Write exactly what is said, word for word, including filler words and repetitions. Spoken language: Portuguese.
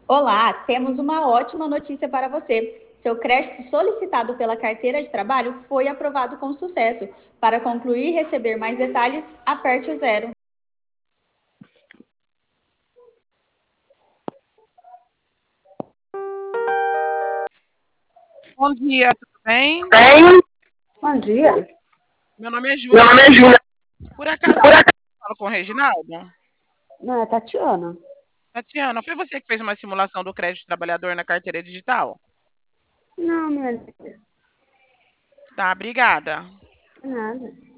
Olá, temos uma ótima notícia para você. Seu crédito solicitado pela carteira de trabalho foi aprovado com sucesso. Para concluir e receber mais detalhes, aperte o zero. Bom dia, tudo bem? Bem, bom dia. Meu nome é Meu Júlia. nome é Júlia. Por acaso Por eu acaso, falo com o Reginaldo? não, é Tatiana. Tatiana, foi você que fez uma simulação do crédito trabalhador na carteira digital? Não, minha amiga, Tá, obrigada. nada.